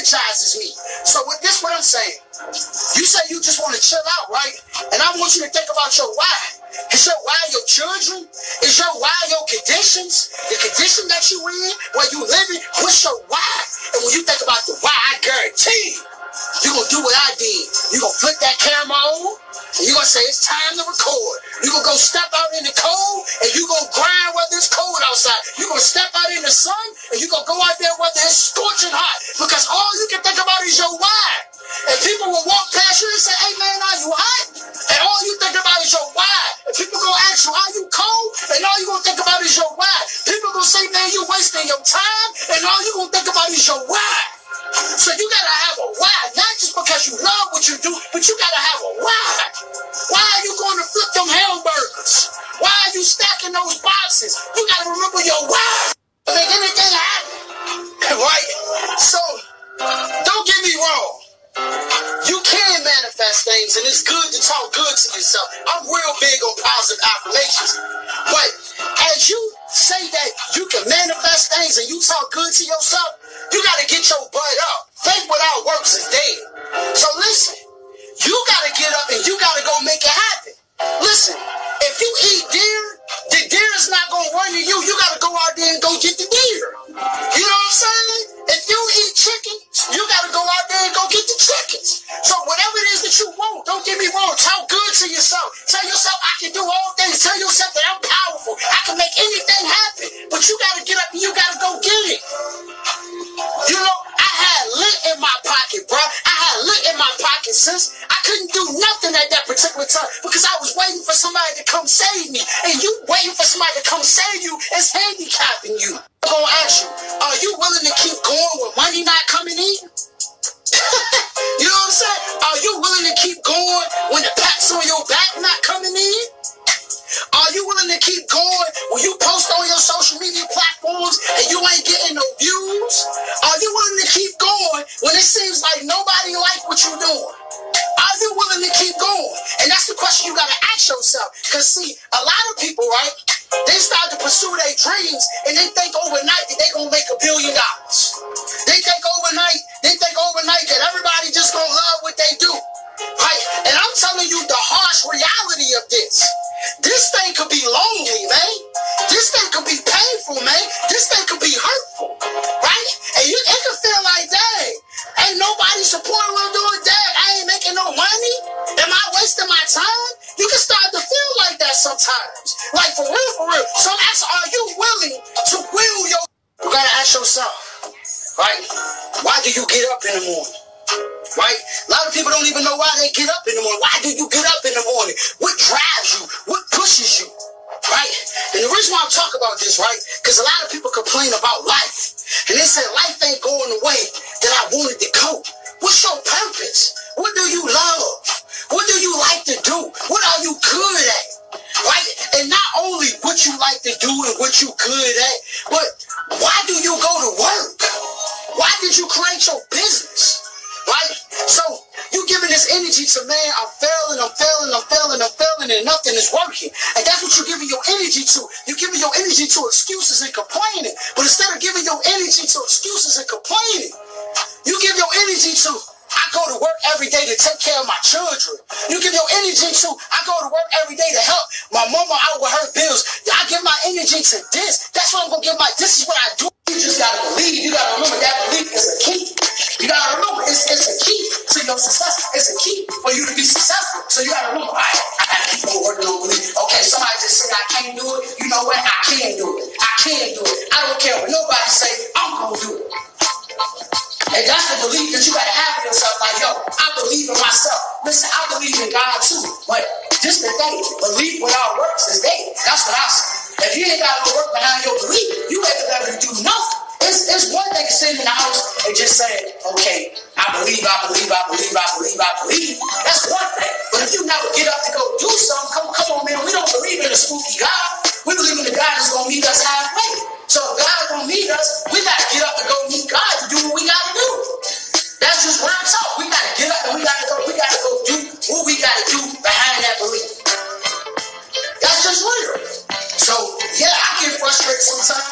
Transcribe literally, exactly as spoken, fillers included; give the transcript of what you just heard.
energizes me. So with this, what I'm saying, you say you just want to chill out, right? And I want you to think about your why. Is your why your children? Is your why your conditions? The condition that you in, where you living? What's your why? And when you think about the why, I guarantee you're going to do what I did. You're going to flip that camera on, and you're going to say, it's time to record. You're going to go step out in the cold, and you're going to grind whether it's cold outside. You're going to step out in the sun, and you're going to go out there whether it's scorching hot. Because all you can think about is your why. And people will walk past you and say, hey man, are you hot? And all you think about is your why. And people going to ask you, are you cold? And all you going to think about is your why. People going to say, man, you wasting your time. And all you going to think about is your why. So you got to have a why. Not just because you love what you do, but you got to have a why. Why are you going to flip them hamburgers? Why are you stacking those boxes? You got to remember your why. Make anything happen. Right? So, don't get me wrong. You can manifest things, and it's good to talk good to yourself. I'm real big on positive affirmations. But as you say that you can manifest things and you talk good to yourself, you got to get your butt up. Faith without works is dead. So listen, you got to get up and you got to go make it happen. Listen, if you eat deer, the deer is not going to run to you. You got to go out there and go get the deer. You know what I'm saying? If you eat chicken, you got to go out there and go get the chickens. So whatever it is that you want, don't get me wrong, talk good to yourself. Tell yourself I can do all things. Tell yourself that I'm powerful. I can make anything happen. But you got to get up and you got to go get it. You know, I had lit in my pocket, bro. I had lit in my pocket, sis. I couldn't do nothing at that particular time because I was waiting for somebody to come save me. And you waiting for somebody to come save you is handicapping you. I'm going to ask you, are you willing to keep going with money not coming in? You know what I'm saying? Are you willing to keep going when the pats on your back not coming in? Are you willing to keep going when you post on your social media platforms and you ain't getting no views? Are you willing to keep going when it seems like nobody like what you're doing? Are you willing to keep going? And that's the question you got to ask yourself. Because, see, a lot of people, right, they start to pursue their dreams and they think overnight that they're going to make a billion dollars. They think overnight, they think overnight that everybody just going to love what they do. Right? And I'm telling you the harsh reality of this. This thing could be lonely, man. This thing could be painful, man. This thing could be hurtful. Right? And you, it could feel like, dang, ain't nobody supporting what I'm doing. Dang, I ain't making no money. Am I wasting my time? You can start to feel like that sometimes. Like, for real, for real. So that's, are you willing to will your... You gotta ask yourself, right? Why do you get up in the morning? Right? A lot of people don't even know why they get up in the morning. Why do you get up in the morning? What drives you? What pushes you? Right? And the reason why I'm talking about this, right? Because a lot of people complain about life. And they say life ain't going the way that I wanted to go. What's your purpose? What do you love? What do you like to do? What are you good at? Right? And not only what you like to do and what you good at, but why do you go to work? Why did you create your business? Right? So you giving this energy to, man, I'm failing, I'm failing, I'm failing, I'm failing, and nothing is working. And that's what you're giving your energy to. You're giving your energy to excuses and complaining. But instead of giving your energy to excuses and complaining, you give your energy to, I go to work every day to take care of my children. You give your energy to, I go to work every day to help my mama out with her bills. I give my energy to this. That's what I'm going to give my, this is what I do. You just got to believe. You got to remember that belief is a key. You got to remember it's, it's a key to your success. It's a key for you to be successful. So you got to remember, all right, I got to keep on working on belief. Okay, somebody just said I can't do it. You know what? I can do it. I can do it. I don't care what nobody say. I'm going to do it. And that's the belief that you got to have in yourself. Like, yo, I believe in myself. Listen, I believe in God too. But just the thing, belief without works is dead. That's what I say. If you ain't got to work behind your belief, you ain't able to do nothing. It's, it's one thing sitting in the house and just saying, okay, I believe, I believe, I believe, I believe, I believe. That's one thing. But if you never get up to go do something, come, come on, man, we don't believe in a spooky God. We believe in the God that's going to meet us halfway. So if God's going to meet us, we got to get up and go meet God to do what we got to do. That's just real talk. We got to get up and we got to go, we got to go do what we got to do behind that belief. That's just real. So, yeah, I get frustrated sometimes.